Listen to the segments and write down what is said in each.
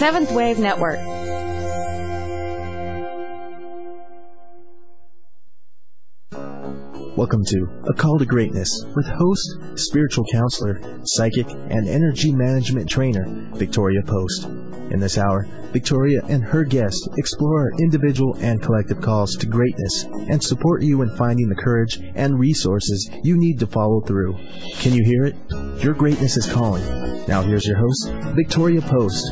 Seventh Wave Network. Welcome to A Call to Greatness with host, spiritual counselor, psychic, and energy management trainer, Victoria Post. In this hour, Victoria and her guest explore our individual and collective calls to greatness and support you in finding the courage and resources you need to follow through. Can you hear it? Your greatness is calling. Now here's your host, Victoria Post.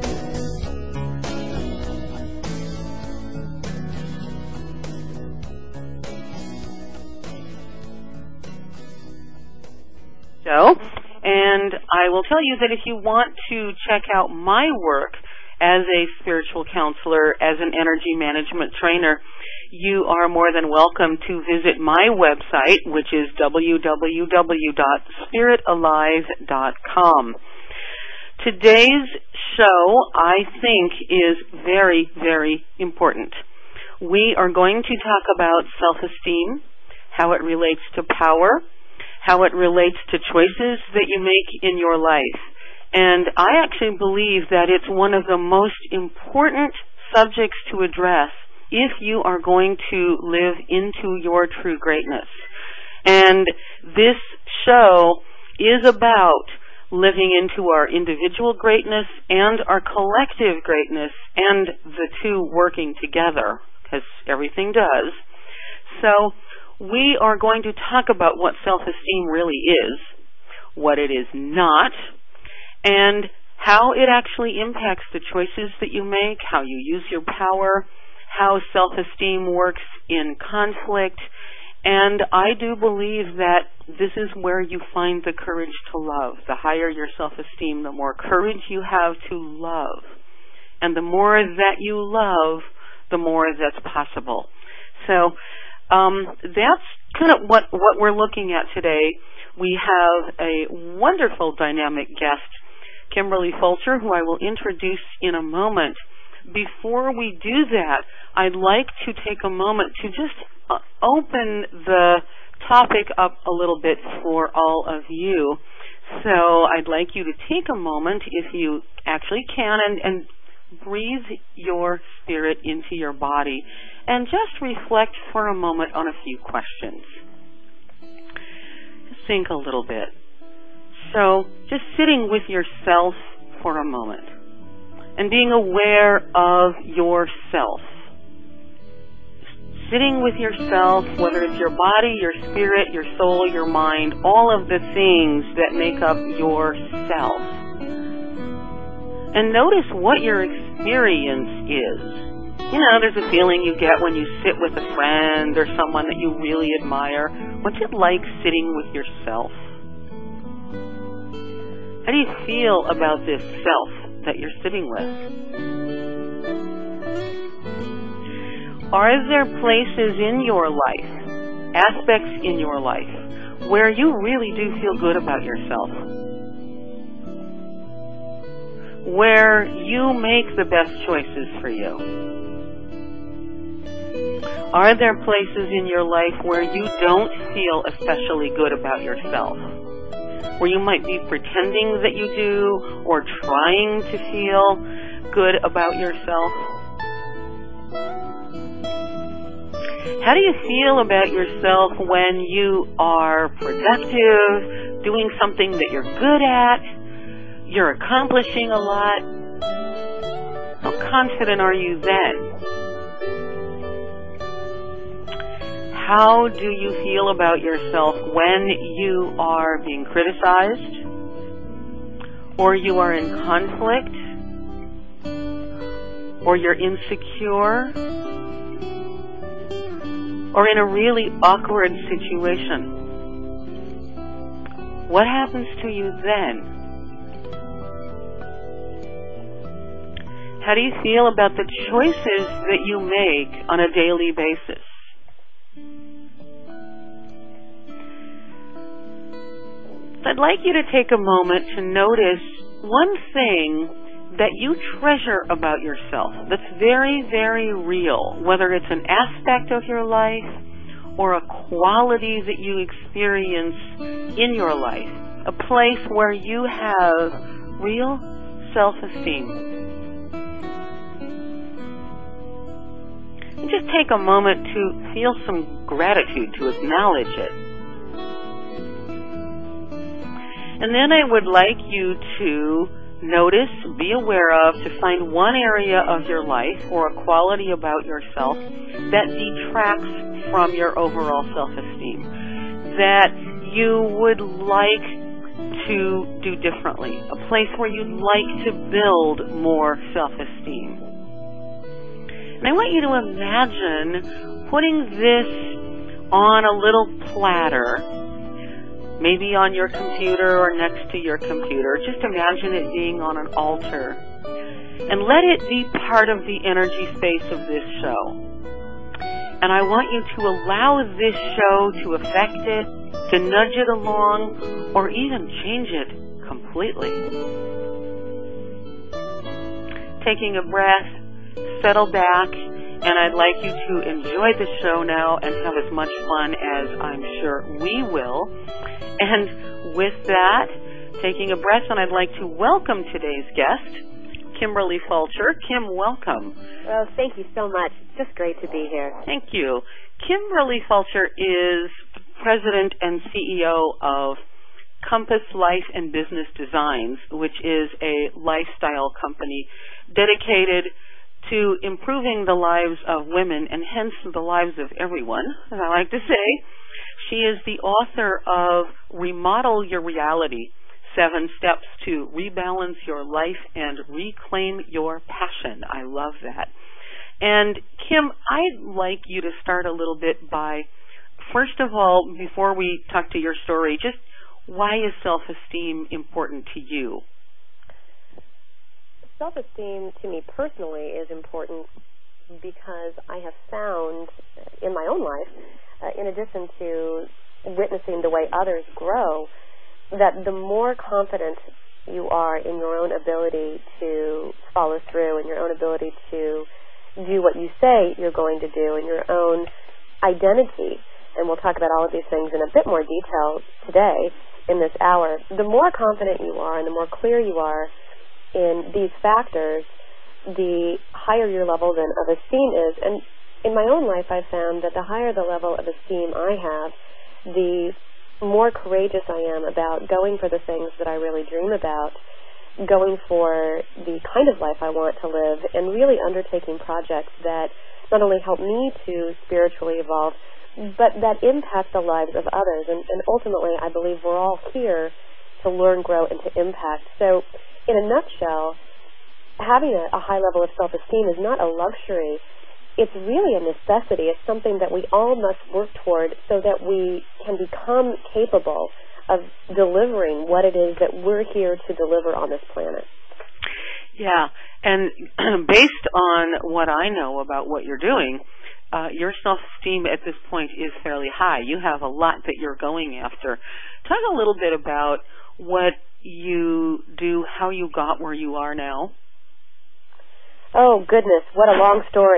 And I will tell you that if you want to check out my work as a spiritual counselor, as an energy management trainer, you are more than welcome to visit my website, which is www.spiritalive.com. Today's show, I think, is very, very important. We are going to talk about self-esteem, how it relates to power, how it relates to choices that you make in your life. And I actually believe that it's one of the most important subjects to address if you are going to live into your true greatness. And this show is about living into our individual greatness and our collective greatness, and the two working together, because everything does. So we are going to talk about what self-esteem really is, what it is not, and how it actually impacts the choices that you make, how you use your power, how self-esteem works in conflict. And I do believe that this is where you find the courage to love. The higher your self-esteem, the more courage you have to love. And the more that you love, the more that's possible. So that's kind of what we're looking at today. We have a wonderful dynamic guest, Kimberly Fulcher, who I will introduce in a moment. Before we do that, I'd like to take a moment to just open the topic up a little bit for all of you. So I'd like you to take a moment, if you actually can, and breathe your spirit into your body and just reflect for a moment on a few questions. Just think a little bit. So just sitting with yourself for a moment and being aware of yourself. Sitting with yourself, whether it's your body, your spirit, your soul, your mind, all of the things that make up yourself. And notice what your experience is. You know, there's a feeling you get when you sit with a friend or someone that you really admire. What's it like sitting with yourself? How do you feel about this self that you're sitting with? Are there places in your life, aspects in your life, where you really do feel good about yourself? Where you make the best choices for you? Are there places in your life where you don't feel especially good about yourself? Where you might be pretending that you do, or trying to feel good about yourself? How do you feel about yourself when you are productive, doing something that you're good at, you're accomplishing a lot? How confident are you then? How do you feel about yourself when you are being criticized, or you are in conflict, or you're insecure, or in a really awkward situation? What happens to you then? How do you feel about the choices that you make on a daily basis? I'd like you to take a moment to notice one thing that you treasure about yourself that's very, very real, whether it's an aspect of your life or a quality that you experience in your life, a place where you have real self-esteem. just take a moment to feel some gratitude, to acknowledge it. And then I would like you to notice, be aware of, to find one area of your life or a quality about yourself that detracts from your overall self-esteem, that you would like to do differently, a place where you'd like to build more self-esteem. And I want you to imagine putting this on a little platter, maybe on your computer or next to your computer. Just imagine it being on an altar. And let it be part of the energy space of this show. And I want you to allow this show to affect it, to nudge it along, or even change it completely. Taking a breath, settle back, and I'd like you to enjoy the show now and have as much fun as I'm sure we will. And with that, taking a breath, and I'd like to welcome today's guest, Kimberly Fulcher. Kim, welcome. Well, thank you so much. It's just great to be here. Thank you. Kimberly Fulcher is President and CEO of Compass Life and Business Designs, which is a lifestyle company dedicated to improving the lives of women and hence the lives of everyone, as I like to say. She is the author of Remodel Your Reality, 7 Steps to Rebalance Your Life and Reclaim Your Passion. I love that. And Kim, I'd like you to start a little bit by, first of all, before we talk to your story, just why is self-esteem important to you? Self-esteem to me personally is important because I have found in my own life, in addition to witnessing the way others grow, that the more confident you are in your own ability to follow through and your own ability to do what you say you're going to do and your own identity, and we'll talk about all of these things in a bit more detail today in this hour, the more confident you are and the more clear you are in these factors, the higher your level then of esteem is. And in my own life, I've found that the higher the level of esteem I have, the more courageous I am about going for the things that I really dream about, going for the kind of life I want to live, and really undertaking projects that not only help me to spiritually evolve, but that impact the lives of others. And ultimately, I believe we're all here to learn, grow, and to impact. So in a nutshell, having a high level of self-esteem is not a luxury. It's really a necessity. It's something that we all must work toward so that we can become capable of delivering what it is that we're here to deliver on this planet. Yeah, and based on what I know about what you're doing, your self-esteem at this point is fairly high. You have a lot that you're going after. Talk a little bit about what you do, how you got where you are now. Oh, goodness, what a long story.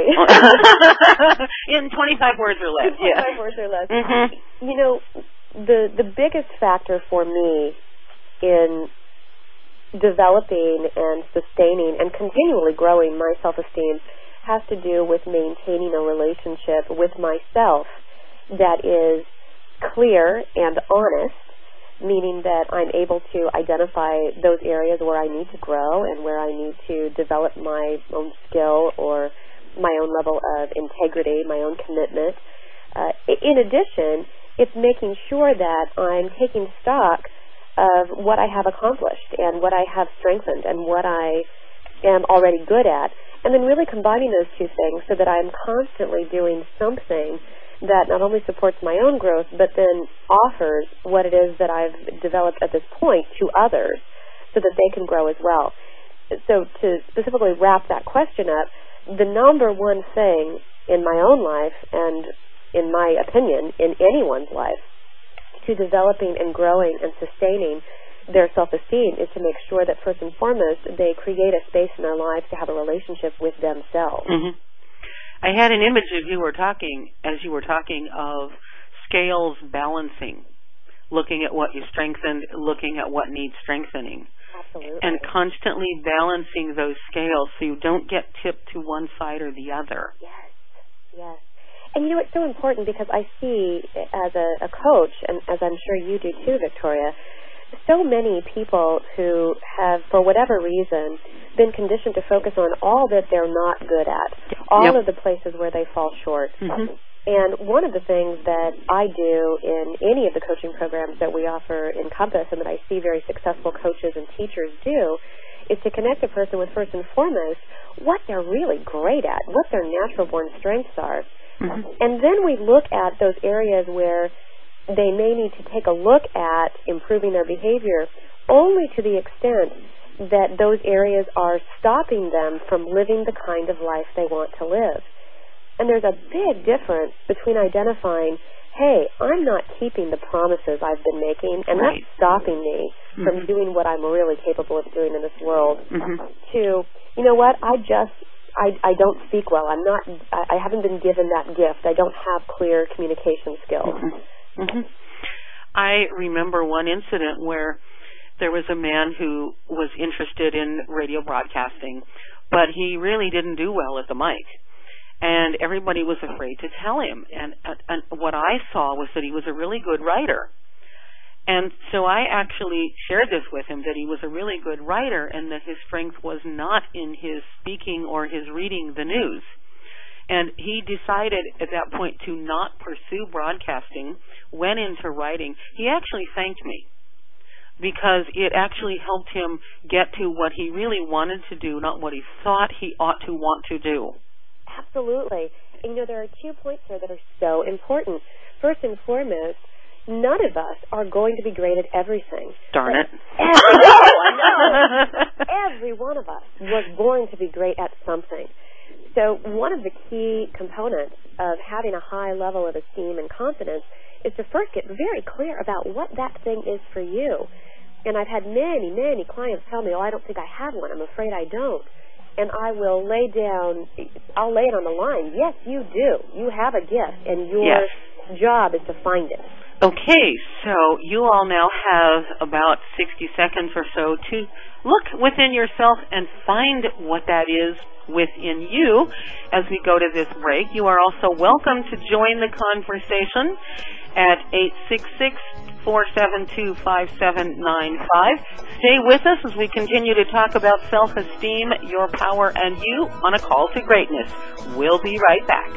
In 25 words or less. 25 words or less. Mm-hmm. You know, the biggest factor for me in developing and sustaining and continually growing my self-esteem has to do with maintaining a relationship with myself that is clear and honest, meaning that I'm able to identify those areas where I need to grow and where I need to develop my own skill or my own level of integrity, my own commitment. In addition, it's making sure that I'm taking stock of what I have accomplished and what I have strengthened and what I am already good at, and then really combining those two things so that I'm constantly doing something that not only supports my own growth, but then offers what it is that I've developed at this point to others so that they can grow as well. So to specifically wrap that question up, the number one thing in my own life and, in my opinion, in anyone's life, to developing and growing and sustaining their self-esteem is to make sure that first and foremost they create a space in their lives to have a relationship with themselves. Mm-hmm. I had an image as you were talking of scales balancing, looking at what you strengthened, looking at what needs strengthening. Absolutely. And constantly balancing those scales so you don't get tipped to one side or the other. Yes. Yes. And you know, it's so important because I see as a coach, and as I'm sure you do too, Victoria, so many people who have, for whatever reason, been conditioned to focus on all that they're not good at, all of the places where they fall short. Mm-hmm. And one of the things that I do in any of the coaching programs that we offer in Compass and that I see very successful coaches and teachers do is to connect a person with, first and foremost, what they're really great at, what their natural-born strengths are. Mm-hmm. And then we look at those areas where they may need to take a look at improving their behavior only to the extent that those areas are stopping them from living the kind of life they want to live. And there's a big difference between identifying, hey, I'm not keeping the promises I've been making, and that's stopping me from doing what I'm really capable of doing in this world, to, you know what, I don't speak well. I haven't been given that gift. I don't have clear communication skills. I remember one incident where there was a man who was interested in radio broadcasting, but he really didn't do well at the mic. And everybody was afraid to tell him. And what I saw was that he was a really good writer. And so I actually shared this with him, that he was a really good writer and that his strength was not in his speaking or his reading the news. And he decided at that point to not pursue broadcasting, went into writing. He actually thanked me because it actually helped him get to what he really wanted to do, not what he thought he ought to want to do. Absolutely. And, you know, there are 2 points here that are so important. First and foremost, none of us are going to be great at everything. Darn it. Every one of us was born to be great at something. So one of the key components of having a high level of esteem and confidence is to first get very clear about what that thing is for you. And I've had many, many clients tell me, oh, I don't think I have one. I'm afraid I don't. And I will I'll lay it on the line. Yes, you do. You have a gift, and your job is to find it. Okay, so you all now have about 60 seconds or so to look within yourself and find what that is within you as we go to this break. You are also welcome to join the conversation at 866-472-5795. Stay with us as we continue to talk about self-esteem, your power, and you on A Call to Greatness. We'll be right back.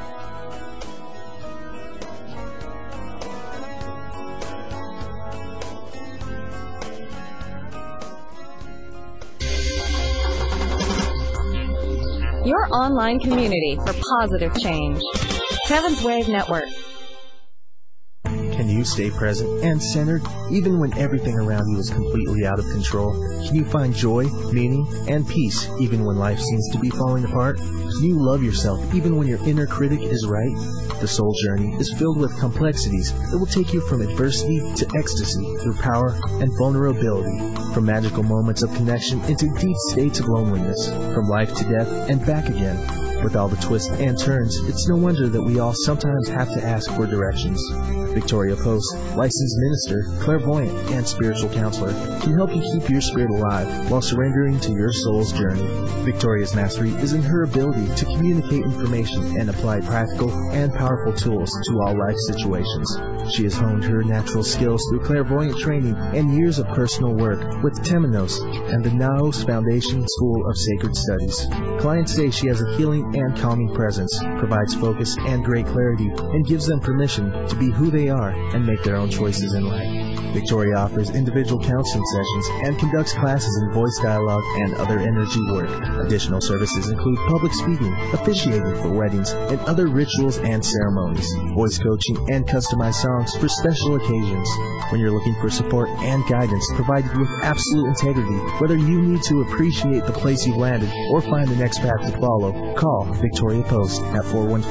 Your online community for positive change. Seventh Wave Network. Can you stay present and centered even when everything around you is completely out of control? Can you find joy, meaning, and peace even when life seems to be falling apart? Can you love yourself even when your inner critic is right? The soul journey is filled with complexities that will take you from adversity to ecstasy through power and vulnerability, from magical moments of connection into deep states of loneliness, from life to death and back again. With all the twists and turns, it's no wonder that we all sometimes have to ask for directions. Victoria Post, licensed minister, clairvoyant, and spiritual counselor, can help you keep your spirit alive while surrendering to your soul's journey. Victoria's mastery is in her ability to communicate information and apply practical and powerful tools to all life situations. She has honed her natural skills through clairvoyant training and years of personal work with Temenos and the Naos Foundation School of Sacred Studies. Clients say she has a healing and calming presence, provides focus and great clarity, and gives them permission to be who they are and make their own choices in life. Victoria offers individual counseling sessions and conducts classes in voice dialogue and other energy work. Additional services include public speaking, officiating for weddings, and other rituals and ceremonies, voice coaching, and customized songs for special occasions. When you're looking for support and guidance provided with absolute integrity, whether you need to appreciate the place you've landed or find the next path to follow, call Victoria Post at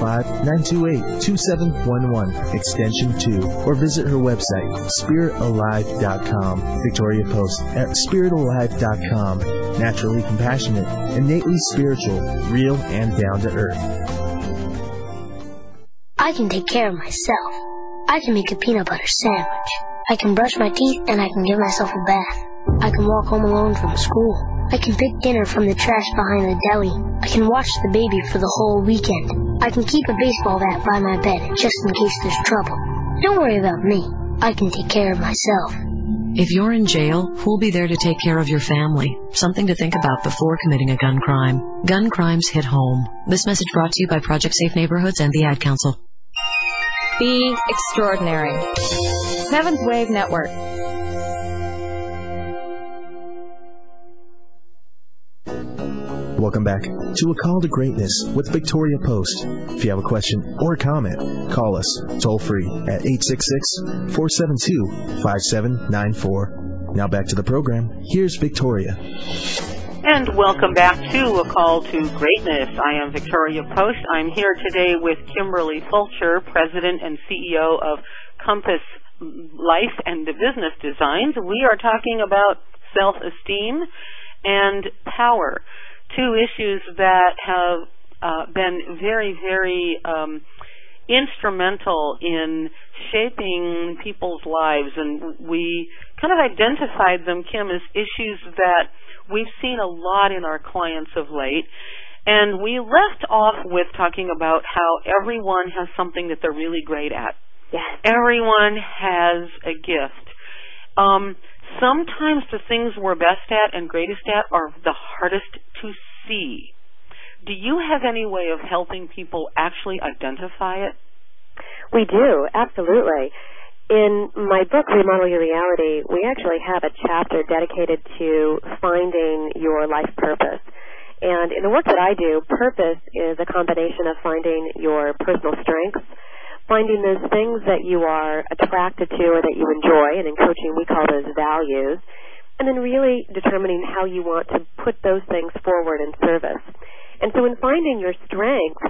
415-928-2711, extension 2, or visit her website, spiritalive.com. Victoria Post at spiritalive.com. Naturally compassionate, innately spiritual, real, and down to earth. I can take care of myself. I can make a peanut butter sandwich. I can brush my teeth and I can give myself a bath. I can walk home alone from school. I can pick dinner from the trash behind the deli. I can watch the baby for the whole weekend. I can keep a baseball bat by my bed just in case there's trouble. Don't worry about me. I can take care of myself. If you're in jail, who'll be there to take care of your family? Something to think about before committing a gun crime. Gun crimes hit home. This message brought to you by Project Safe Neighborhoods and the Ad Council. Be extraordinary. Seventh Wave Network. Welcome back to A Call to Greatness with Victoria Post. If you have a question or a comment, call us toll-free at 866-472-5794. Now back to the program. Here's Victoria. And welcome back to A Call to Greatness. I am Victoria Post. I'm here today with Kimberly Fulcher, President and CEO of Compass Life and Business Designs. We are talking about self-esteem and power. Two issues that have been very, very instrumental in shaping people's lives, and we kind of identified them, Kim, as issues that we've seen a lot in our clients of late. And we left off with talking about how everyone has something that they're really great at. Yes. Everyone has a gift. Sometimes the things we're best at and greatest at are the hardest to see. Do you have any way of helping people actually identify it? We do, absolutely. In my book, Remodel Your Reality, we actually have a chapter dedicated to finding your life purpose. And in the work that I do, purpose is a combination of finding your personal strengths, finding those things that you are attracted to or that you enjoy, and in coaching we call those values, and then really determining how you want to put those things forward in service. And so in finding your strengths,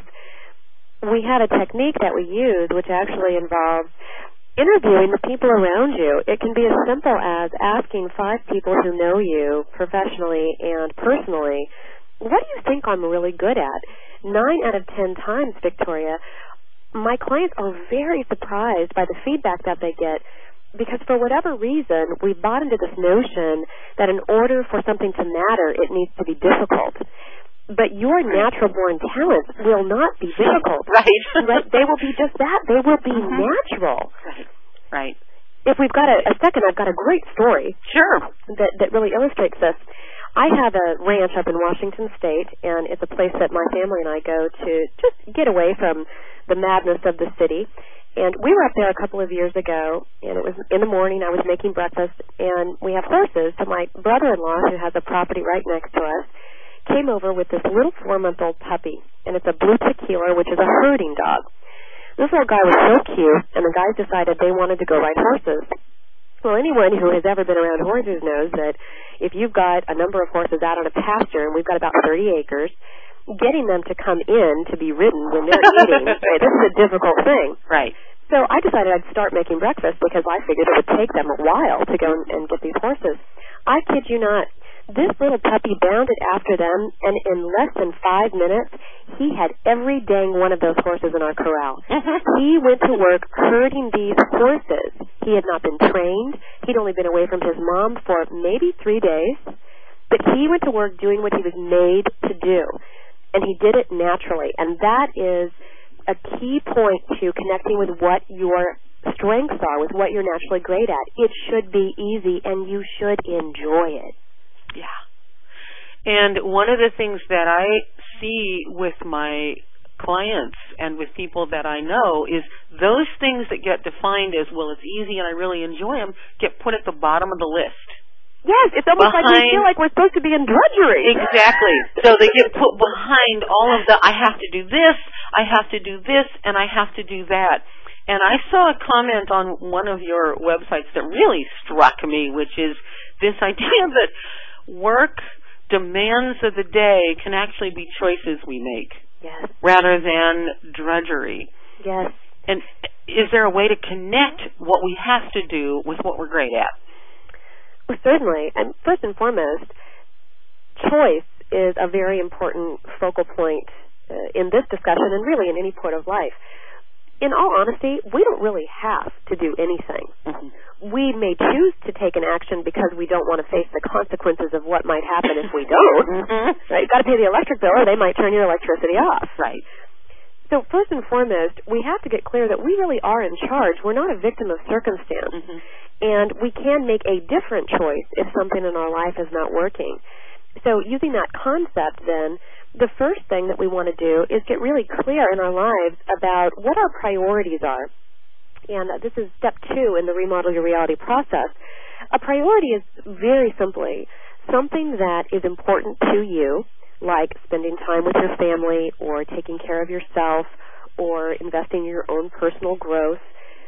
we have a technique that we use which actually involves interviewing the people around you. It can be as simple as asking 5 people who know you professionally and personally, what do you think I'm really good at? 9 out of 10 times, Victoria, my clients are very surprised by the feedback that they get because for whatever reason, we bought into this notion that in order for something to matter, it needs to be difficult. But your natural-born talents will not be difficult. Right. They will be just that. They will be natural. Right. If we've got a second, I've got a great story. Sure. That really illustrates this. I have a ranch up in Washington State, and it's a place that my family and I go to just get away from the madness of the city. And we were up there a couple of years ago, and it was in the morning. I was making breakfast, and we have horses. So my brother-in-law, who has a property right next to us, came over with this little 4-month-old puppy, and it's a blue tequila, which is a herding dog. This little guy was so cute, and the guys decided they wanted to go ride horses. Well, anyone who has ever been around horses knows that if you've got a number of horses out on a pasture, and we've got about 30 acres, getting them to come in to be ridden when they're eating, this is a difficult thing. Right. So I decided I'd start making breakfast because I figured it would take them a while to go and get these horses. I kid you not. This little puppy bounded after them, and in less than 5 minutes, he had every dang one of those horses in our corral. He went to work herding these horses. He had not been trained. He'd only been away from his mom for maybe 3 days. But he went to work doing what he was made to do. And he did it naturally. And that is a key point to connecting with what your strengths are, with what you're naturally great at. It should be easy, and you should enjoy it. Yeah. And one of the things that I see with my clients and with people that I know is those things that get defined as, well, it's easy and I really enjoy them, get put at the bottom of the list. Yes, it's almost like we feel like we're supposed to be in drudgery. Exactly. So they get put behind all of the, I have to do this, I have to do this, and I have to do that. And I saw a comment on one of your websites that really struck me, which is this idea that work demands of the day can actually be choices we make. Yes. Rather than drudgery. Yes. And is there a way to connect what we have to do with what we're great at? Well, certainly. And first and foremost, choice is a very important focal point in this discussion and really in any point of life. in all honesty, we don't really have to do anything. We may choose to take an action because we don't want to face the consequences of what might happen if we don't. Right? You've got to pay the electric bill or they might turn your electricity off. Right. So first and foremost, we have to get clear that we really are in charge. We're not a victim of circumstance. And we can make a different choice if something in our life is not working. So using that concept then, the first thing that we want to do is get really clear in our lives about what our priorities are. And this is step 2 in the Remodel Your Reality process. A priority is very simply something that is important to you, like spending time with your family or taking care of yourself or investing in your own personal growth,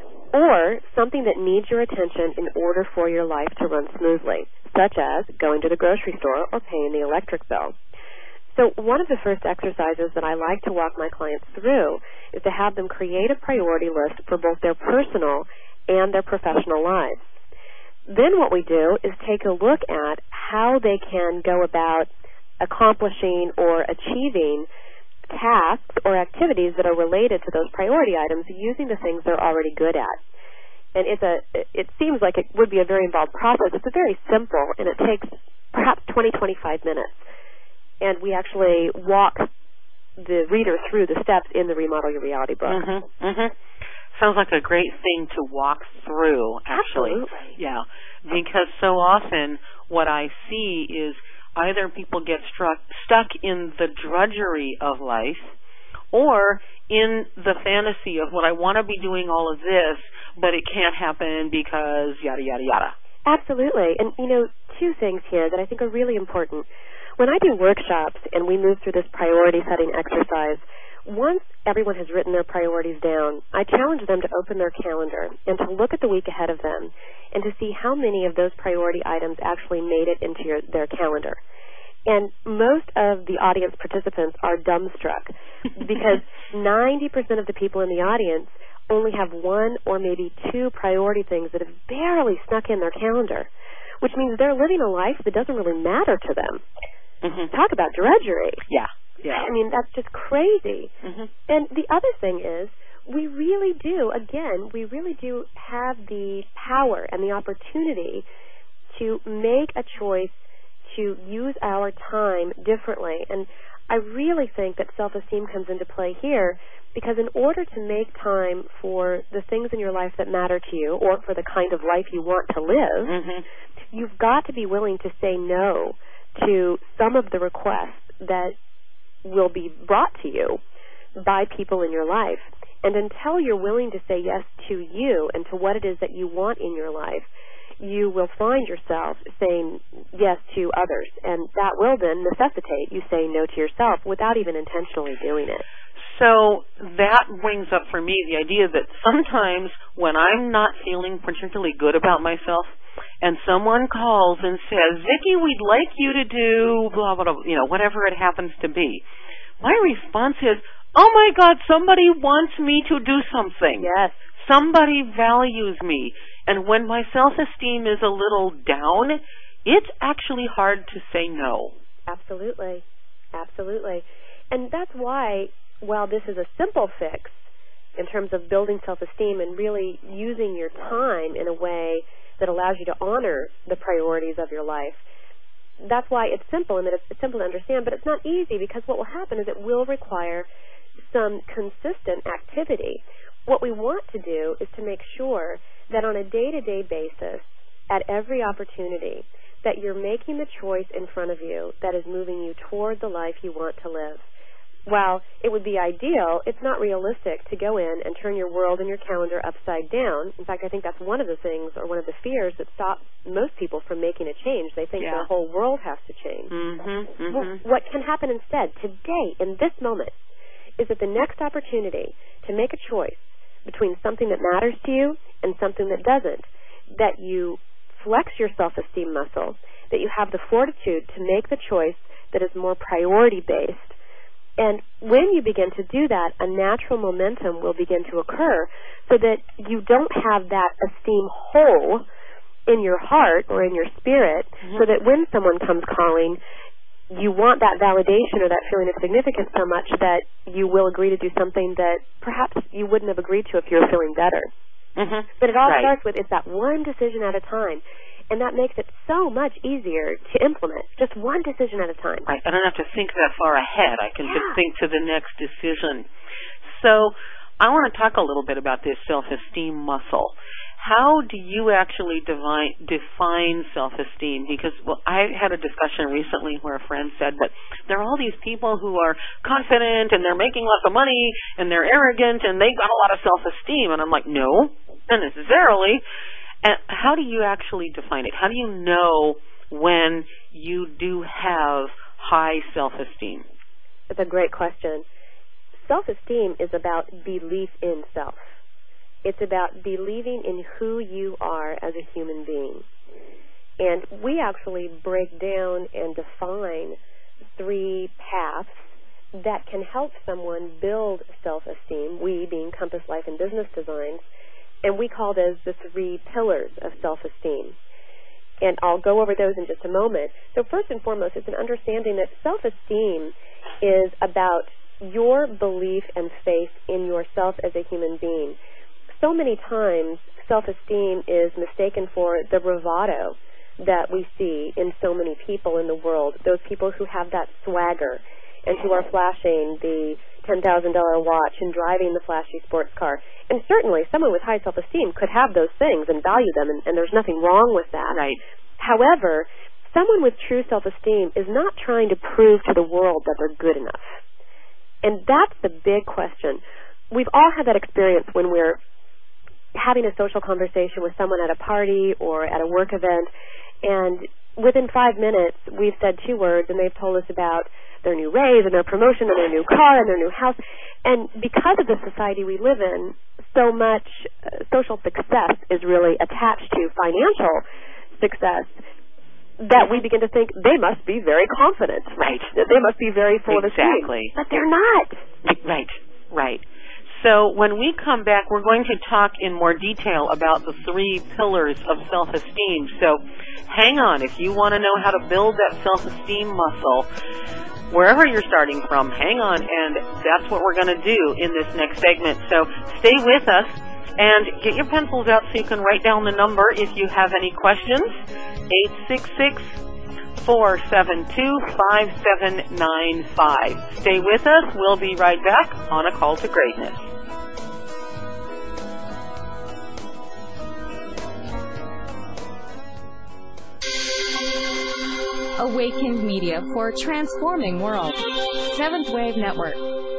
or something that needs your attention in order for your life to run smoothly, such as going to the grocery store or paying the electric bill. So one of the first exercises that I like to walk my clients through is to have them create a priority list for both their personal and their professional lives. Then what we do is take a look at how they can go about accomplishing or achieving tasks or activities that are related to those priority items using the things they're already good at. And it seems like it would be a very involved process. It's very simple, and it takes perhaps 20-25 minutes. And we actually walk the reader through the steps in the Remodel Your Reality book. Sounds like a great thing to walk through, actually. Absolutely. Yeah, because so often what I see is either people get stuck in the drudgery of life or in the fantasy of what I want to be doing all of this, but it can't happen because yada, yada, yada. Absolutely. And, two things here that I think are really important. When I do workshops and we move through this priority setting exercise, once everyone has written their priorities down, I challenge them to open their calendar and to look at the week ahead of them and to see how many of those priority items actually made it into their calendar. And most of the audience participants are dumbstruck because 90% of the people in the audience only have 1 or maybe 2 priority things that have barely snuck in their calendar, which means they're living a life that doesn't really matter to them. Talk about drudgery. Yeah. I mean, that's just crazy. And the other thing is, we really do have the power and the opportunity to make a choice to use our time differently. And I really think that self-esteem comes into play here because in order to make time for the things in your life that matter to you or for the kind of life you want to live, you've got to be willing to say no to some of the requests that will be brought to you by people in your life. And until you're willing to say yes to you and to what it is that you want in your life, you will find yourself saying yes to others. And that will then necessitate you saying no to yourself without even intentionally doing it. So that brings up for me the idea that sometimes when I'm not feeling particularly good about myself and someone calls and says, Vicki, we'd like you to do blah, blah, blah, whatever it happens to be, my response is, oh my God, somebody wants me to do something. Yes. Somebody values me. And when my self-esteem is a little down, it's actually hard to say no. Absolutely. Absolutely. And that's why, while this is a simple fix in terms of building self-esteem and really using your time in a way that allows you to honor the priorities of your life, that's why it's simple and that it's simple to understand, but it's not easy because what will happen is it will require some consistent activity. What we want to do is to make sure that on a day-to-day basis, at every opportunity, that you're making the choice in front of you that is moving you toward the life you want to live. While it would be ideal, it's not realistic to go in and turn your world and your calendar upside down. In fact, I think that's one of the things or one of the fears that stops most people from making a change. They think their whole world has to change. Well, what can happen instead, today, in this moment, is that the next opportunity to make a choice between something that matters to you and something that doesn't, that you flex your self-esteem muscle, that you have the fortitude to make the choice that is more priority-based. And when you begin to do that, a natural momentum will begin to occur so that you don't have that esteem hole in your heart or in your spirit so that when someone comes calling, you want that validation or that feeling of significance so much that you will agree to do something that perhaps you wouldn't have agreed to if you were feeling better. Mm-hmm. But it all starts with, it's that one decision at a time. And that makes it so much easier to implement, just one decision at a time. Right. I don't have to think that far ahead. I can just think to the next decision. So I want to talk a little bit about this self-esteem muscle. How do you actually define self-esteem? Because, I had a discussion recently where a friend said that there are all these people who are confident and they're making lots of money and they're arrogant and they've got a lot of self-esteem. And I'm like, no, not necessarily. And how do you actually define it? How do you know when you do have high self-esteem? That's a great question. Self-esteem is about belief in self. It's about believing in who you are as a human being. And we actually break down and define 3 paths that can help someone build self-esteem, we being Compass Life and Business Designs, and we call those the 3 pillars of self-esteem. And I'll go over those in just a moment. So first and foremost, it's an understanding that self-esteem is about your belief and faith in yourself as a human being. So many times, self-esteem is mistaken for the bravado that we see in so many people in the world, those people who have that swagger and who are flashing the $10,000 watch and driving the flashy sports car. And certainly, someone with high self-esteem could have those things and value them, and there's nothing wrong with that. Right. However, someone with true self-esteem is not trying to prove to the world that they're good enough. And that's the big question. We've all had that experience when we're having a social conversation with someone at a party or at a work event, and within 5 minutes, we've said 2 words, and they've told us about their new raise and their promotion and their new car and their new house. And because of the society we live in, so much social success is really attached to financial success that we begin to think they must be very confident. Right. They must be very full of esteem. Exactly. But they're not. Right. So when we come back, we're going to talk in more detail about the 3 pillars of self-esteem. So hang on. If you want to know how to build that self-esteem muscle, wherever you're starting from, hang on, and that's what we're going to do in this next segment. So stay with us and get your pencils out so you can write down the number if you have any questions. 866-472-5795. Stay with us. We'll be right back on A Call to Greatness. Awakened Media for a transforming world. Seventh Wave Network.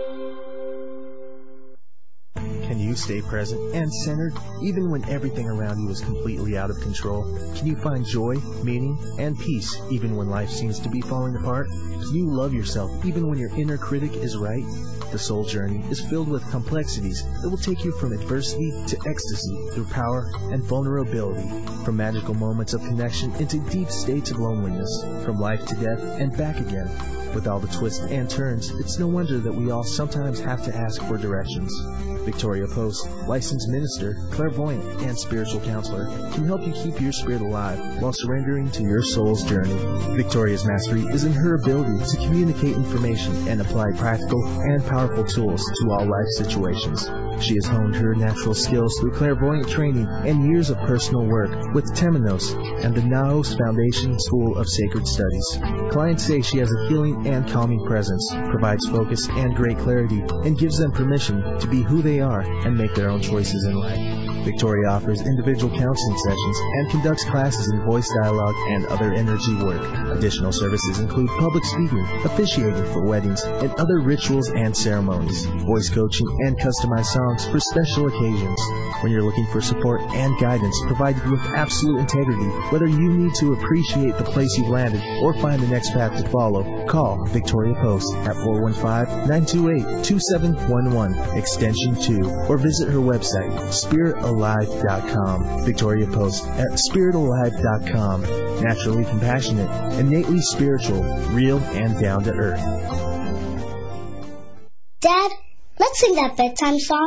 Can you stay present and centered even when everything around you is completely out of control? Can you find joy, meaning, and peace even when life seems to be falling apart? Can you love yourself even when your inner critic is right? The soul journey is filled with complexities that will take you from adversity to ecstasy through power and vulnerability, from magical moments of connection into deep states of loneliness, from life to death and back again. With all the twists and turns, it's no wonder that we all sometimes have to ask for directions. Victoria Post, licensed minister, clairvoyant, and spiritual counselor, can help you keep your spirit alive while surrendering to your soul's journey. Victoria's mastery is in her ability to communicate information and apply practical and powerful tools to all life situations. She has honed her natural skills through clairvoyant training and years of personal work with Temenos and the Naos Foundation School of Sacred Studies. Clients say she has a healing and calming presence, provides focus and great clarity, and gives them permission to be who they are and make their own choices in life. Victoria offers individual counseling sessions and conducts classes in voice dialogue and other energy work. Additional services include public speaking, officiating for weddings, and other rituals and ceremonies, voice coaching, and customized songs for special occasions. When you're looking for support and guidance provided with absolute integrity, whether you need to appreciate the place you've landed or find the next path to follow, call Victoria Post at 415-928-2711, extension 2, or visit her website, spiritalive.com. Victoria Post at spiritalive.com. Naturally compassionate, innately spiritual, real and down to earth. Dad, let's sing that bedtime song.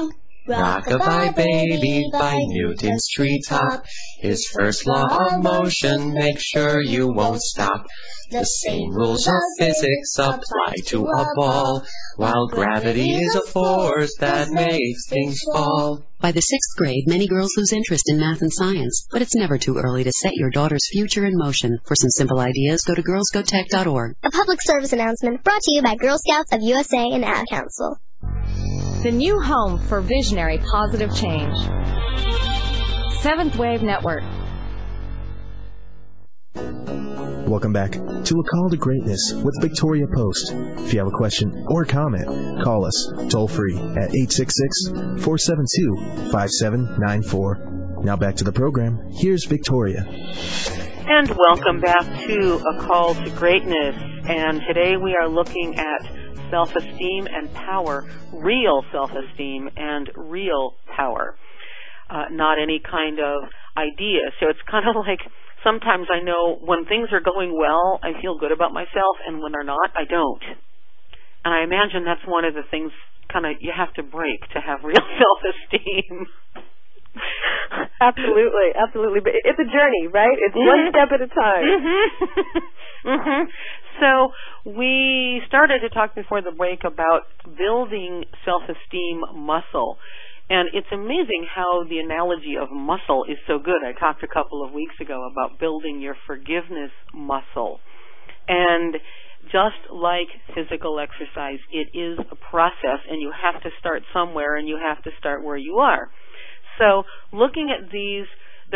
Rock-a-bye baby by Newton's treetop. His first law of motion, make sure you won't stop. The same rules of physics apply to a ball, while gravity is a force that makes things fall. By the 6th grade, many girls lose interest in math and science, but it's never too early to set your daughter's future in motion. For some simple ideas, go to girlsgotech.org. A public service announcement brought to you by Girl Scouts of USA and Ad Council. The new home for visionary positive change. Seventh Wave Network. Welcome back to A Call to Greatness with Victoria Post. If you have a question or comment, call us toll-free at 866-472-5794. Now back to the program. Here's Victoria. And welcome back to A Call to Greatness. And today we are looking at self-esteem and power, real self-esteem and real power, not any kind of idea. So it's kind of like sometimes I know when things are going well, I feel good about myself, and when they're not, I don't. And I imagine that's one of the things kind of you have to break to have real self-esteem. Absolutely, absolutely. But it's a journey, right? It's one step at a time. So we started to talk before the break about building self-esteem muscle. And it's amazing how the analogy of muscle is so good. I talked a couple of weeks ago about building your forgiveness muscle. And just like physical exercise, it is a process, and you have to start somewhere, and you have to start where you are. So looking at these,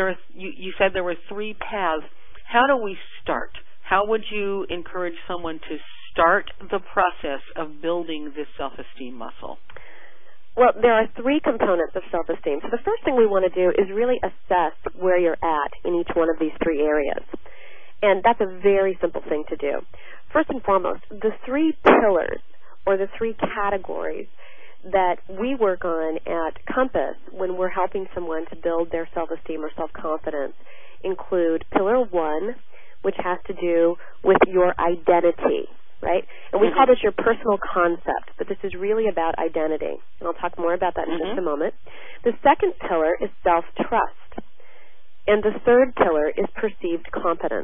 you said there were 3 paths. How do we start? How would you encourage someone to start the process of building this self-esteem muscle? Well, there are 3 components of self-esteem. So the first thing we want to do is really assess where you're at in each one of these 3 areas. And that's a very simple thing to do. First and foremost, the 3 pillars or the 3 categories that we work on at Compass when we're helping someone to build their self-esteem or self-confidence include Pillar 1, which has to do with your identity, right? And we call this your personal concept, but this is really about identity. And I'll talk more about that in just a moment. The second pillar is self-trust. And the third pillar is perceived competence.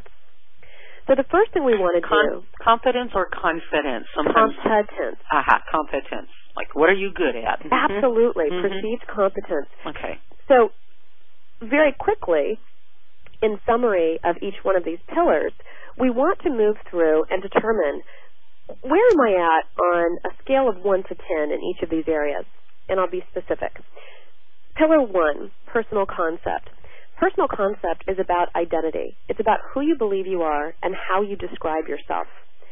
So the first thing we want to do... Competence or confidence? Sometimes. Competence. Competence. Like, what are you good at? Absolutely. Perceived competence. Okay. So, very quickly, in summary of each one of these pillars, we want to move through and determine where am I at on a scale of 1 to 10 in each of these areas. And I'll be specific. Pillar 1, personal concept. Personal concept is about identity. It's about who you believe you are and how you describe yourself.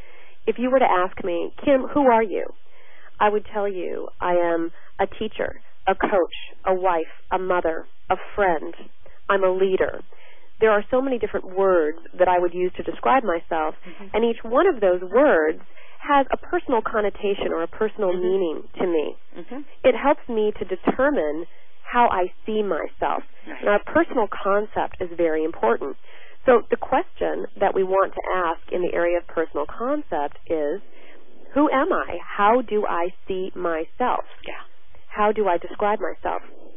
If you were to ask me, Kim, who are you? I would tell you I am a teacher, a coach, a wife, a mother, a friend. I'm a leader. There are so many different words that I would use to describe myself, and each one of those words has a personal connotation or a personal meaning to me. It helps me to determine how I see myself. Now, personal concept is very important. So the question that we want to ask in the area of personal concept is, who am I? How do I see myself? How do I describe myself?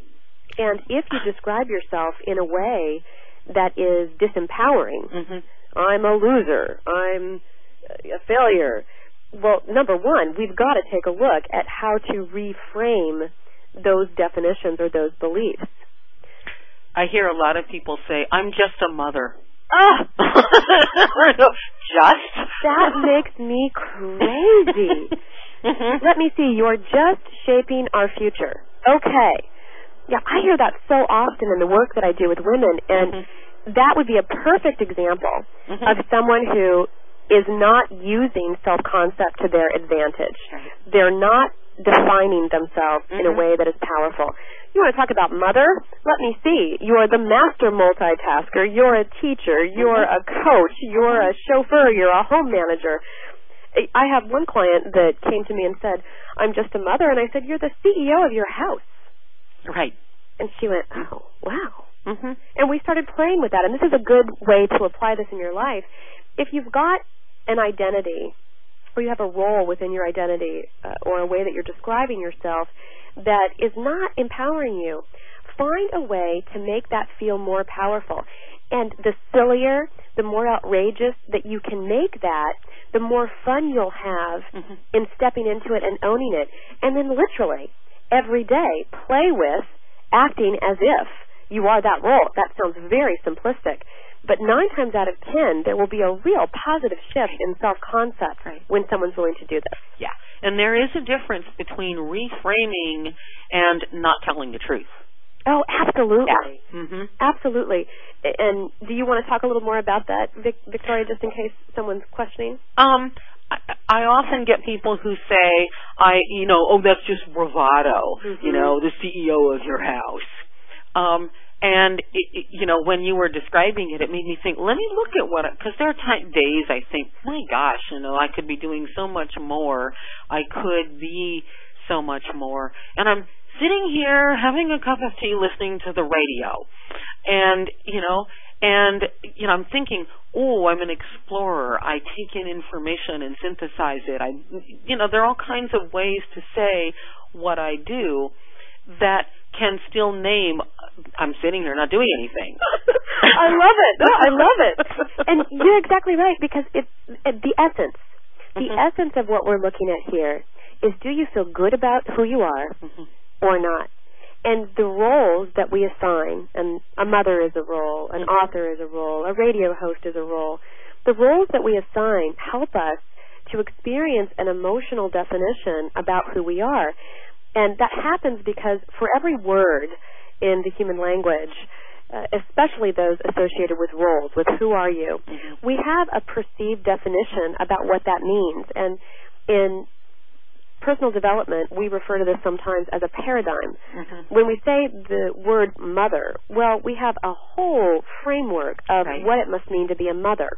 And if you describe yourself in a way that is disempowering, I'm a loser, I'm a failure, well, number one, we've got to take a look at how to reframe those definitions or those beliefs. I hear a lot of people say, I'm just a mother. Just? That makes me crazy. Let me see. You're just shaping our future. Okay. Yeah, I hear that so often in the work that I do with women, and that would be a perfect example of someone who is not using self-concept to their advantage. They're not defining themselves in a way that is powerful. You want to talk about mother? Let me see. You're the master multitasker. You're a teacher. You're a coach. You're a chauffeur. You're a home manager. I have one client that came to me and said, I'm just a mother. And I said, you're the CEO of your house. Right. And she went, oh, wow. And we started playing with that. And this is a good way to apply this in your life. If you've got an identity or you have a role within your identity or a way that you're describing yourself that is not empowering you, find a way to make that feel more powerful. And the sillier, the more outrageous that you can make that, the more fun you'll have in stepping into it and owning it. And then literally, every day, play with acting as if you are that role. That sounds very simplistic. But 9 times out of 10, there will be a real positive shift in self-concept when someone's willing to do this. Yeah. And there is a difference between reframing and not telling the truth. Oh, absolutely. Yeah. Mm-hmm. Absolutely. And do you want to talk a little more about that, Victoria, just in case someone's questioning? I often get people who say, oh, that's just bravado, the CEO of your house. And, when you were describing it, it made me think, let me look at because there are days I think, my gosh, I could be doing so much more. I could be so much more. And I'm sitting here having a cup of tea listening to the radio. And, I'm thinking, oh, I'm an explorer. I take in information and synthesize it. There are all kinds of ways to say what I do that can still name, I'm sitting here not doing anything. I love it. No, I love it. And you're exactly right, because it's the essence. The essence of what we're looking at here is, do you feel good about who you are or not? And the roles that we assign, and a mother is a role, an author is a role, a radio host is a role, the roles that we assign help us to experience an emotional definition about who we are. And that happens because for every word in the human language, especially those associated with roles, with who are you, we have a perceived definition about what that means. And in personal development, we refer to this sometimes as a paradigm. When we say the word mother, well, we have a whole framework of what it must mean to be a mother.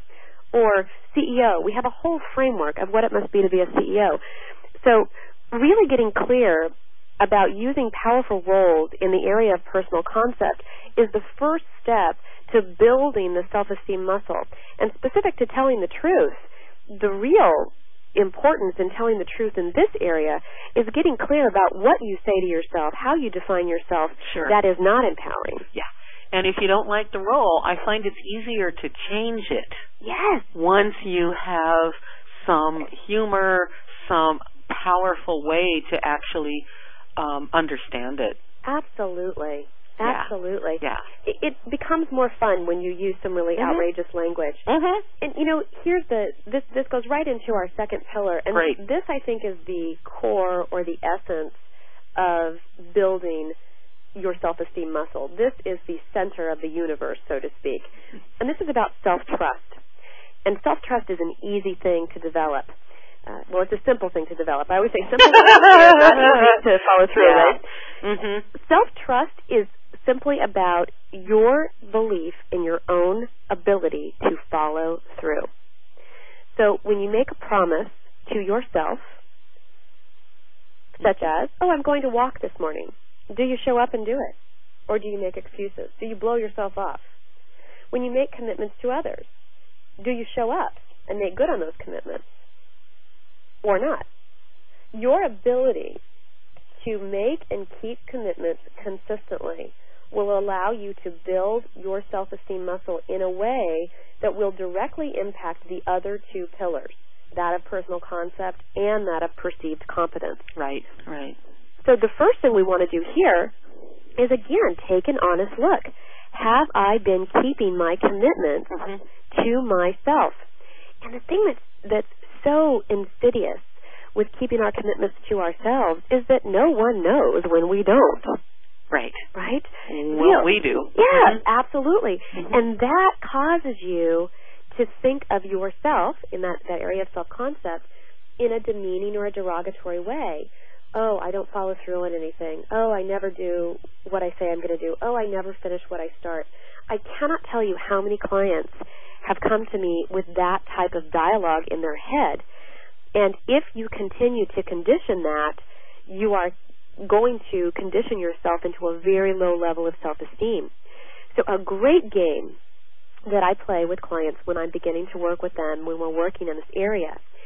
Or CEO, we have a whole framework of what it must be to be a CEO. So really getting clear about using powerful roles in the area of personal concept is the first step to building the self-esteem muscle. And specific to telling the truth, the real importance in telling the truth in this area is getting clear about what you say to yourself, how you define yourself. That is not empowering. Yeah. And if you don't like the role, I find it's easier to change it. Yes. Once you have some humor, some powerful way to actually understand it. Absolutely. Absolutely. Yeah. It becomes more fun when you use some really outrageous language. And here's this goes right into our second pillar. And this, I think, is the core or the essence of building your self-esteem muscle. This is the center of the universe, so to speak. And this is about self-trust. And self-trust is an easy thing to develop. Well, it's a simple thing to develop. I always say simple things are not easy to follow through, right? Self-trust is simply about your belief in your own ability to follow through. So when you make a promise to yourself, such as, oh, I'm going to walk this morning, do you show up and do it? Or do you make excuses? Do you blow yourself off? When you make commitments to others, do you show up and make good on those commitments? Or not? Your ability to make and keep commitments consistently will allow you to build your self-esteem muscle in a way that will directly impact the other two pillars, that of personal concept and that of perceived competence. Right. So the first thing we want to do here is, again, take an honest look. Have I been keeping my commitments to myself? And the thing that's so insidious with keeping our commitments to ourselves is that no one knows when we don't. Right. Well, we do. Yeah, absolutely. And that causes you to think of yourself in that area of self-concept in a demeaning or a derogatory way. Oh, I don't follow through on anything. Oh, I never do what I say I'm going to do. Oh, I never finish what I start. I cannot tell you how many clients have come to me with that type of dialogue in their head. And if you continue to condition that, you are going to condition yourself into a very low level of self-esteem. So a great game that I play with clients when I'm beginning to work with them, when we're working in this area,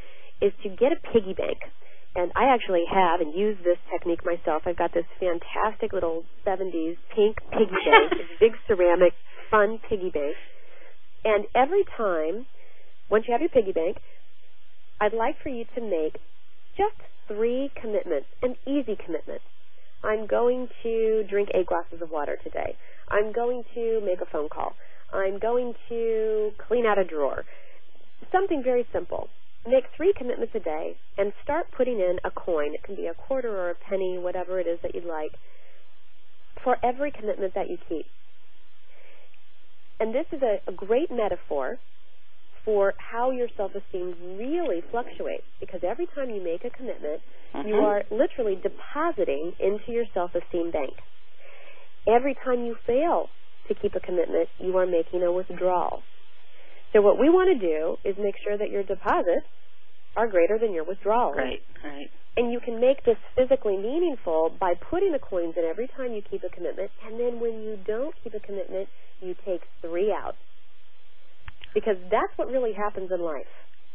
is to get a piggy bank. And I actually have and use this technique myself. I've got this fantastic little 70s pink piggy bank, this big ceramic, fun piggy bank. And every time, once you have your piggy bank, I'd like for you to make just 3 commitments, an easy commitment. I'm going to drink 8 glasses of water today. I'm going to make a phone call. I'm going to clean out a drawer. Something very simple. Make 3 commitments a day and start putting in a coin. It can be a quarter or a penny, whatever it is that you'd like, for every commitment that you keep. And this is a great metaphor for how your self-esteem really fluctuates, because every time you make a commitment, you are literally depositing into your self-esteem bank. Every time you fail to keep a commitment, you are making a withdrawal. So what we want to do is make sure that your deposits are greater than your withdrawals. Right. And you can make this physically meaningful by putting the coins in every time you keep a commitment, and then when you don't keep a commitment, you take 3 out. Because that's what really happens in life.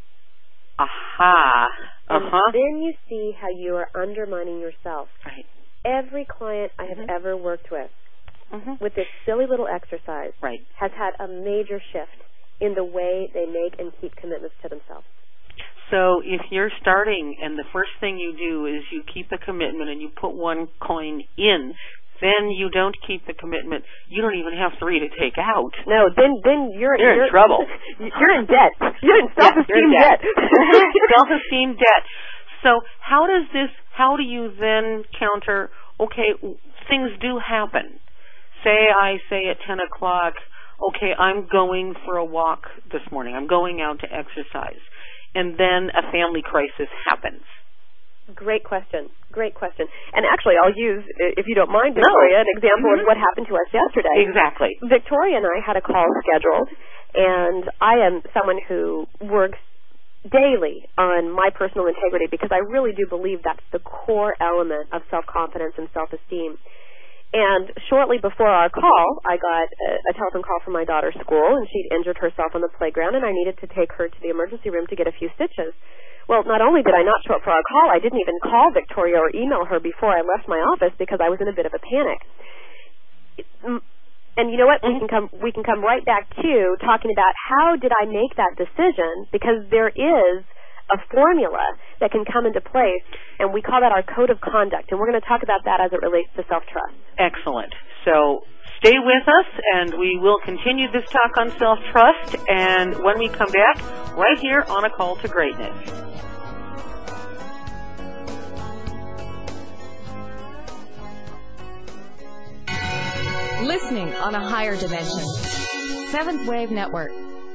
And then you see how you are undermining yourself. Right. Every client I have ever worked with this silly little exercise, has had a major shift in the way they make and keep commitments to themselves. So if you're starting and the first thing you do is you keep a commitment and you put 1 coin in, then you don't keep the commitment. You don't even have 3 to take out. No, then you're in trouble. You're in debt. You're in self-esteem debt. Self-esteem debt. So how do you then counter, okay, things do happen. Say I say at 10 o'clock, okay, I'm going for a walk this morning. I'm going out to exercise. And then a family crisis happens. Great question. And actually, I'll use, if you don't mind, Victoria, an example of what happened to us yesterday. Exactly. Victoria and I had a call scheduled, and I am someone who works daily on my personal integrity because I really do believe that's the core element of self-confidence and self-esteem. And shortly before our call, I got a telephone call from my daughter's school, and she'd injured herself on the playground, and I needed to take her to the emergency room to get a few stitches. Well, not only did I not show up for our call, I didn't even call Victoria or email her before I left my office because I was in a bit of a panic. And you know what? We can come right back to talking about how did I make that decision, because there is a formula that can come into place, and we call that our code of conduct, and we're going to talk about that as it relates to self-trust. Excellent. So stay with us, and we will continue this talk on self-trust, and when we come back, right here on A Call to Greatness. Listening on a higher dimension. 7th Wave Network.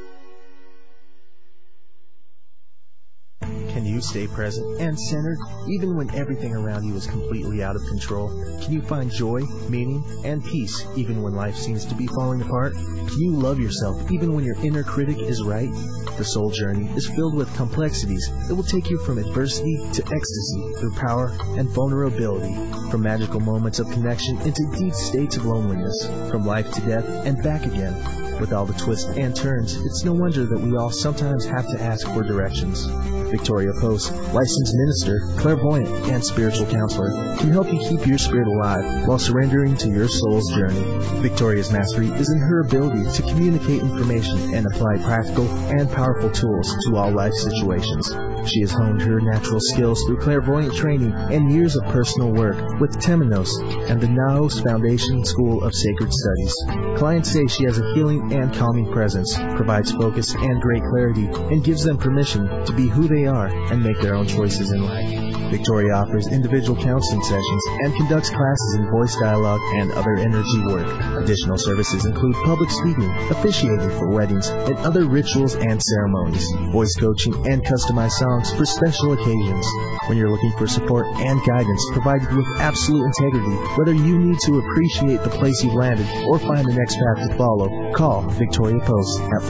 Can you stay present and centered even when everything around you is completely out of control? Can you find joy, meaning, and peace even when life seems to be falling apart? Can you love yourself even when your inner critic is right? The soul journey is filled with complexities that will take you from adversity to ecstasy through power and vulnerability, from magical moments of connection into deep states of loneliness, from life to death and back again. With all the twists and turns, it's no wonder that we all sometimes have to ask for directions. Victoria Post, licensed minister, clairvoyant, and spiritual counselor, can help you keep your spirit alive while surrendering to your soul's journey. Victoria's mastery is in her ability to communicate information and apply practical and powerful tools to all life situations. She has honed her natural skills through clairvoyant training and years of personal work with Temenos and the Naos Foundation School of Sacred Studies. Clients say she has a healing and calming presence, provides focus and great clarity, and gives them permission to be who they are and make their own choices in life. Victoria offers individual counseling sessions and conducts classes in voice dialogue and other energy work. Additional services include public speaking, officiating for weddings, and other rituals and ceremonies, voice coaching, and customized songs for special occasions. When you're looking for support and guidance provided with absolute integrity, whether you need to appreciate the place you've landed or find the next path to follow, call Victoria Post at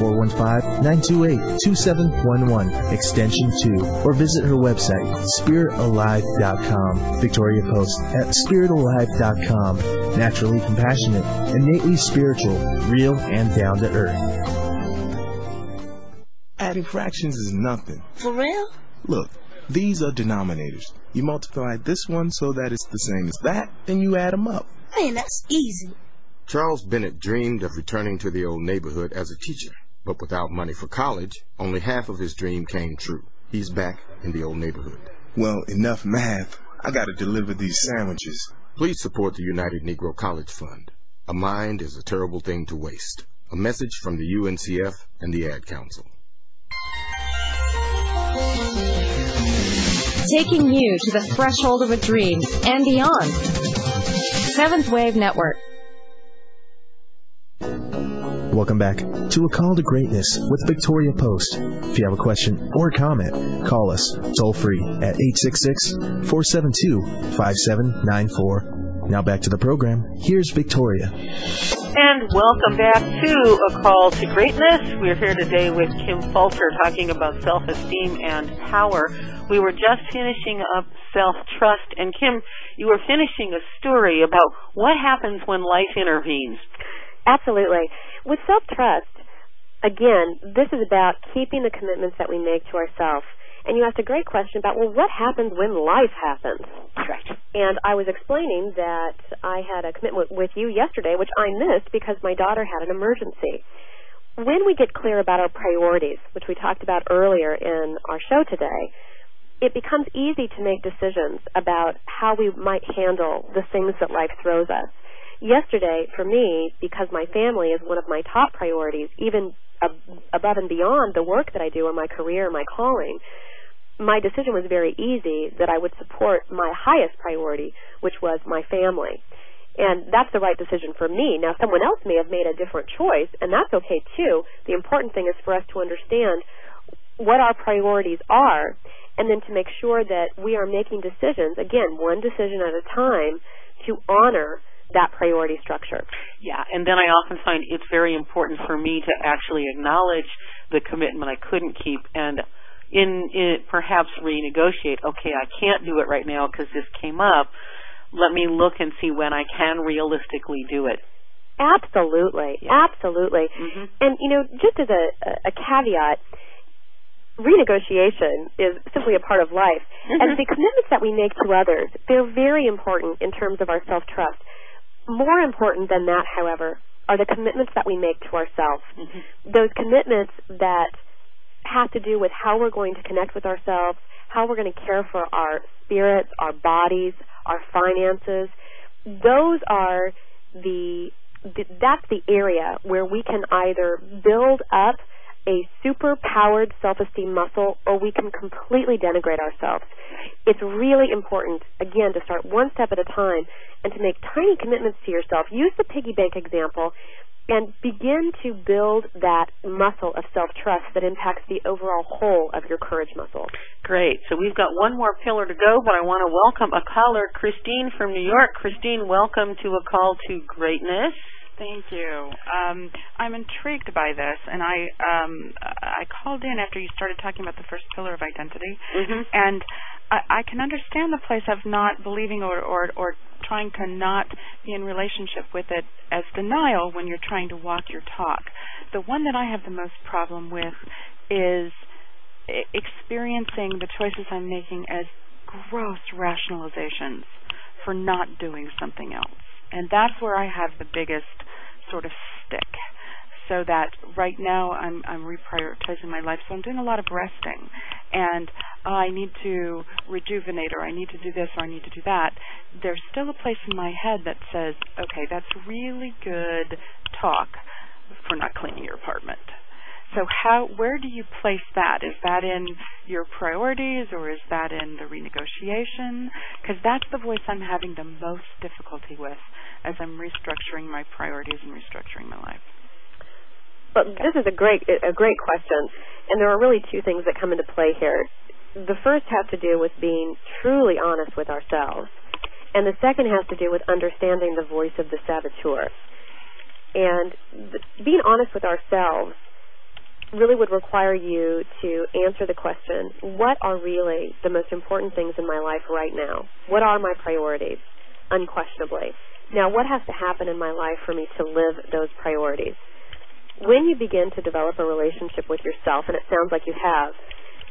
415-928-2711, extension 2, or visit her website, spiritalive.com. Victoria Post at spiritalive.com. Naturally compassionate, innately spiritual, real and down to earth. Adding fractions is nothing. For real? Look, these are denominators. You multiply this one so that it's the same as that, then you add them up. Man, that's easy. Charles Bennett dreamed of returning to the old neighborhood as a teacher, but without money for college, only half of his dream came true. He's back in the old neighborhood. Well, enough math. I gotta deliver these sandwiches. Please support the United Negro College Fund. A mind is a terrible thing to waste. A message from the UNCF and the Ad Council. Taking you to the threshold of a dream and beyond. Seventh Wave Network. Welcome back to A Call to Greatness with Victoria Post. If you have a question or a comment, call us toll free at 866-472-5794. Now back to the program. Here's Victoria. And welcome back to A Call to Greatness. We're here today with Kim Falter talking about self-esteem and power. We were just finishing up self-trust. And Kim, you were finishing a story about what happens when life intervenes. Absolutely. With self-trust, again, this is about keeping the commitments that we make to ourselves. And you asked a great question about, well, what happens when life happens? Right. And I was explaining that I had a commitment with you yesterday, which I missed because my daughter had an emergency. When we get clear about our priorities, which we talked about earlier in our show today, it becomes easy to make decisions about how we might handle the things that life throws us. Yesterday, for me, because my family is one of my top priorities, even above and beyond the work that I do or my career, my calling, my decision was very easy that I would support my highest priority, which was my family. And that's the right decision for me. Now, someone else may have made a different choice, and that's okay, too. The important thing is for us to understand what our priorities are, and then to make sure that we are making decisions, again, one decision at a time, to honor that priority structure. Yeah, and then I often find it's very important for me to actually acknowledge the commitment I couldn't keep and in perhaps renegotiate. Okay, I can't do it right now because this came up. Let me look and see when I can realistically do it. Absolutely, yeah. Absolutely. Mm-hmm. And, you know, just as a caveat, renegotiation is simply a part of life. Mm-hmm. And the commitments that we make to others, they're very important in terms of our self-trust. More important than that, however, are the commitments that we make to ourselves. Mm-hmm. Those commitments that have to do with how we're going to connect with ourselves, how we're going to care for our spirits, our bodies, our finances. Those are that's the area where we can either build up a super-powered self-esteem muscle, or we can completely denigrate ourselves. It's really important, again, to start one step at a time and to make tiny commitments to yourself. Use the piggy bank example and begin to build that muscle of self-trust that impacts the overall whole of your courage muscle. Great. So we've got one more pillar to go, but I want to welcome a caller, Christine from New York. Christine, welcome to A Call to Greatness. Thank you. I'm intrigued by this, and I called in after you started talking about the first pillar of identity, mm-hmm. and I can understand the place of not believing or trying to not be in relationship with it as denial when you're trying to walk your talk. The one that I have the most problem with is experiencing the choices I'm making as gross rationalizations for not doing something else. And that's where I have the biggest sort of stick. So that right now I'm reprioritizing my life. So I'm doing a lot of resting. And I need to rejuvenate, or I need to do this, or I need to do that. There's still a place in my head that says, okay, that's really good talk for not cleaning your apartment. So where do you place that? Is that in your priorities, or is that in the renegotiation? Because that's the voice I'm having the most difficulty with as I'm restructuring my priorities and restructuring my life. Well, this is a great question, and there are really two things that come into play here. The first has to do with being truly honest with ourselves, and the second has to do with understanding the voice of the saboteur. And being honest with ourselves really would require you to answer the question, what are really the most important things in my life right now? What are my priorities? Unquestionably. Now, what has to happen in my life for me to live those priorities? When you begin to develop a relationship with yourself, and it sounds like you have,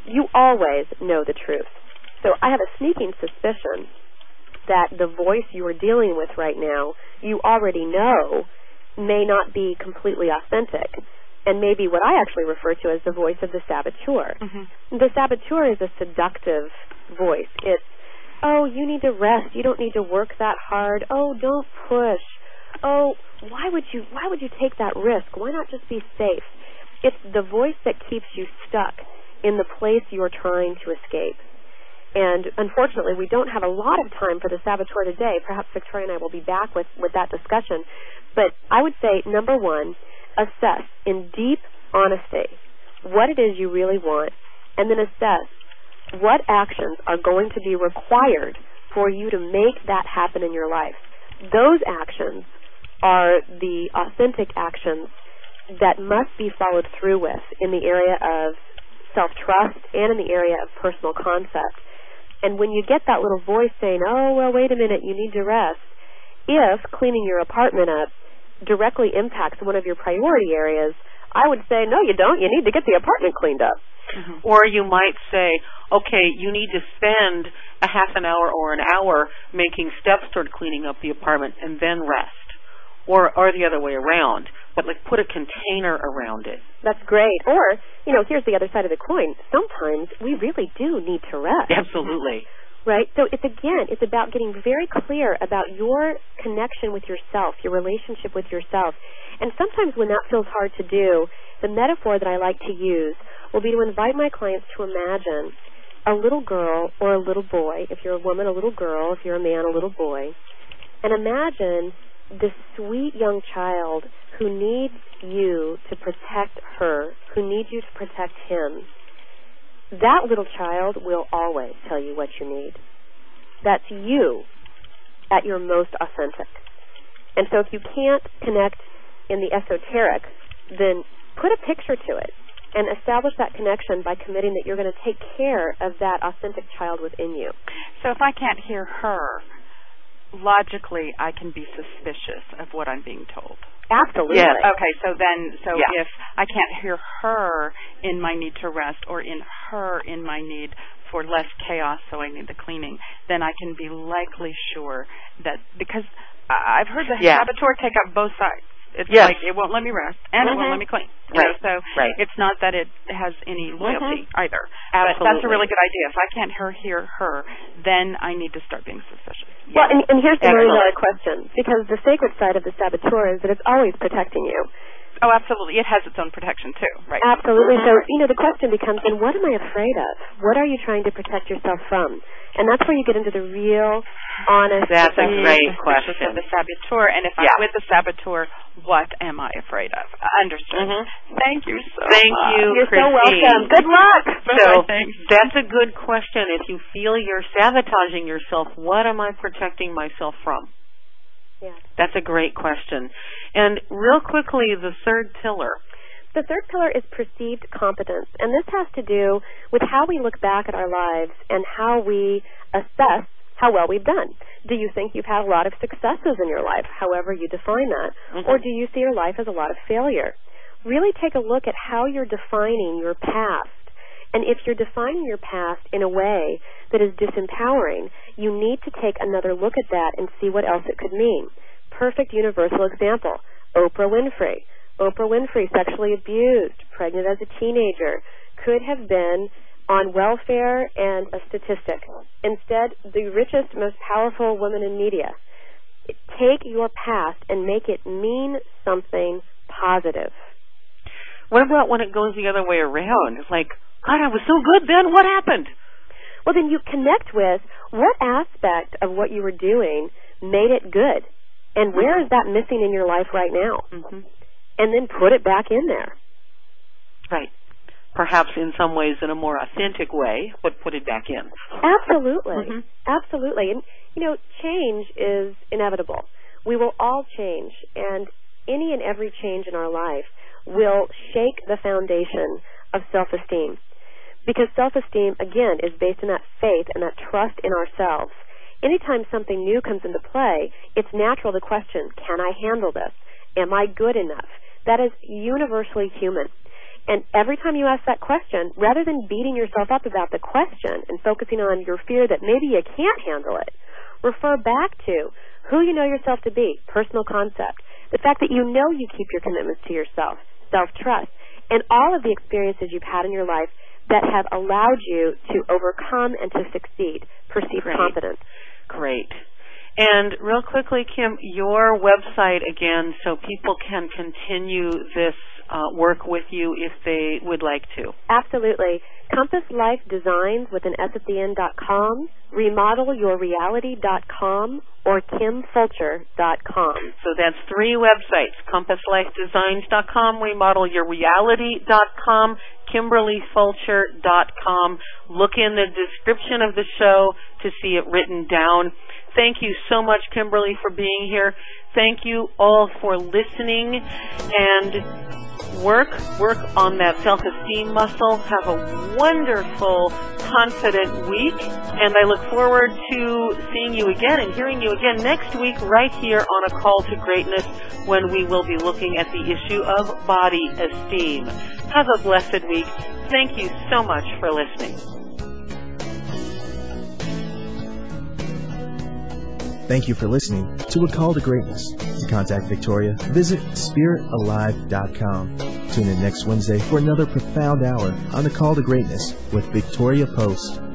you always know the truth. So I have a sneaking suspicion that the voice you are dealing with right now, you already know may not be completely authentic, and maybe what I actually refer to as the voice of the saboteur. Mm-hmm. The saboteur is a seductive voice. It's, oh, you need to rest. You don't need to work that hard. Oh, don't push. Oh, why would you take that risk? Why not just be safe? It's the voice that keeps you stuck in the place you're trying to escape. And unfortunately, we don't have a lot of time for the saboteur today. Perhaps Victoria and I will be back with that discussion. But I would say, number one, assess in deep honesty what it is you really want, and then assess what actions are going to be required for you to make that happen in your life. Those actions are the authentic actions that must be followed through with in the area of self-trust and in the area of personal concept. And when you get that little voice saying, oh, well, wait a minute, you need to rest, if cleaning your apartment up directly impacts one of your priority areas, I would say, no, you don't. You need to get the apartment cleaned up. Mm-hmm. Or you might say, okay, you need to spend a half an hour or an hour making steps toward cleaning up the apartment and then rest. Or the other way around, but like put a container around it. That's great. Or, here's the other side of the coin. Sometimes we really do need to rest. Absolutely. Right? So it's about getting very clear about your connection with yourself, your relationship with yourself. And sometimes when that feels hard to do, the metaphor that I like to use will be to invite my clients to imagine a little girl or a little boy. If you're a woman, a little girl. If you're a man, a little boy. And imagine this sweet young child who needs you to protect her, who needs you to protect him. That little child will always tell you what you need. That's you at your most authentic. And so if you can't connect in the esoteric, then put a picture to it and establish that connection by committing that you're going to take care of that authentic child within you. So if I can't hear her, logically, I can be suspicious of what I'm being told. Absolutely. Yes. Okay, so if I can't hear her in my need to rest or in her in my need for less chaos, so I need the cleaning, then I can be likely sure that, because I've heard the saboteur take up both sides. It's like it won't let me rest and it won't let me clean. So it's not that it has any loyalty either. Absolutely. But that's a really good idea. If I can't hear her, then I need to start being suspicious. Well, and here's the million-dollar question, because the sacred side of the saboteur is that it's always protecting you. Oh, absolutely. It has its own protection, too. Right. Absolutely. So, the question becomes, then what am I afraid of? What are you trying to protect yourself from? And that's where you get into the real, honest... That's a great question. Of the saboteur. And if I'm with the saboteur, what am I afraid of? Understood. Mm-hmm. Thank you so much. Thank you, You're Christine. So welcome. Good luck. So that's a good question. If you feel you're sabotaging yourself, what am I protecting myself from? Yeah. That's a great question. And real quickly, the third pillar. The third pillar is perceived competence, and this has to do with how we look back at our lives and how we assess how well we've done. Do you think you've had a lot of successes in your life, however you define that, or do you see your life as a lot of failure? Really take a look at how you're defining your past. And if you're defining your past in a way that is disempowering, you need to take another look at that and see what else it could mean. Perfect universal example, Oprah Winfrey. Oprah Winfrey, sexually abused, pregnant as a teenager, could have been on welfare and a statistic. Instead, the richest, most powerful woman in media. Take your past and make it mean something positive. What about when it goes the other way around? It's like, God, I was so good then. What happened? Well, then you connect with what aspect of what you were doing made it good, and where is that missing in your life right now? And then put it back in there. Right. Perhaps in some ways in a more authentic way, but put it back in. Absolutely. Absolutely. And, change is inevitable. We will all change, and any and every change in our life will shake the foundation of self-esteem. Because self-esteem, again, is based on that faith and that trust in ourselves. Anytime something new comes into play, it's natural to question, can I handle this? Am I good enough? That is universally human. And every time you ask that question, rather than beating yourself up about the question and focusing on your fear that maybe you can't handle it, refer back to who you know yourself to be, personal concept, the fact that you know you keep your commitments to yourself, self-trust, and all of the experiences you've had in your life that have allowed you to overcome and to succeed, perceive confidence. Great. And real quickly, Kim, your website again, so people can continue this work with you if they would like to. Absolutely. Compass Life Designs with an S at the end.com, remodelyourreality.com, or KimFulcher.com. So that's 3 websites, CompassLifeDesigns.com, remodelyourreality.com, KimberlyFulcher.com. Look in the description of the show to see it written down. Thank you so much, Kimberly, for being here. Thank you all for listening, and work on that self-esteem muscle. Have a wonderful, confident week, and I look forward to seeing you again and hearing you again next week right here on A Call to Greatness, when we will be looking at the issue of body esteem. Have a blessed week. Thank you so much for listening. Thank you for listening to A Call to Greatness. To contact Victoria, visit spiritalive.com. Tune in next Wednesday for another profound hour on A Call to Greatness with Victoria Post.